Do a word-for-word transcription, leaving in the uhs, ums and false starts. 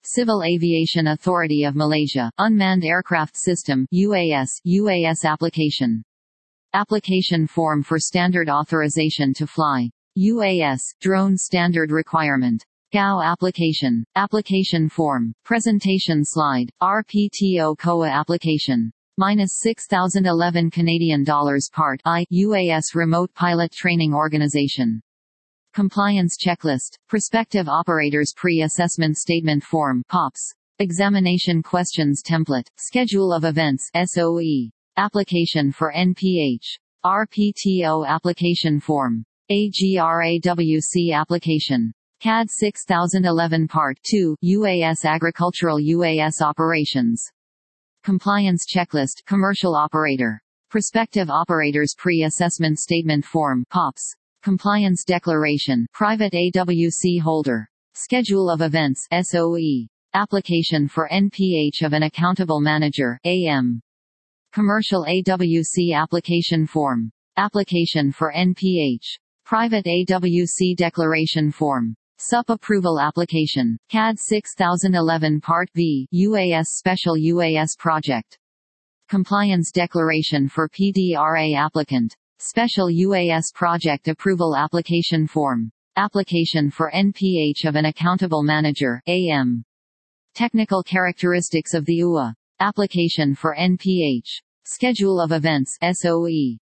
Civil Aviation Authority of Malaysia, Unmanned Aircraft System U A S, U A S application. Application form for standard authorization to fly. U A S, drone standard requirement. G A O application. Application form. Presentation slide. R P T O C O A application. Minus six thousand eleven Canadian dollars Part I U A S Remote Pilot Training Organization. Compliance checklist. Prospective operators pre-assessment statement form (P O P S). Examination questions template. Schedule of events (S O E). Application for N P H. R P T O application form. A G R A W C application. C A D six thousand eleven Part two U A S Agricultural U A S Operations. Compliance checklist. Commercial operator. Prospective operators pre-assessment statement form (P O P S). Compliance declaration. Private A W C holder. Schedule of events (S O E). Application for N P H of an accountable manager (A M). Commercial A W C application form. Application for N P H. Private A W C declaration form. S U P approval application. C A D six thousand eleven Part V U A S Special U A S project. Compliance declaration for P D R A applicant. Special U A S project approval application form. Application for N P H of an accountable manager (A M). Technical characteristics of the U A. Application for N P H. Schedule of events (S O E).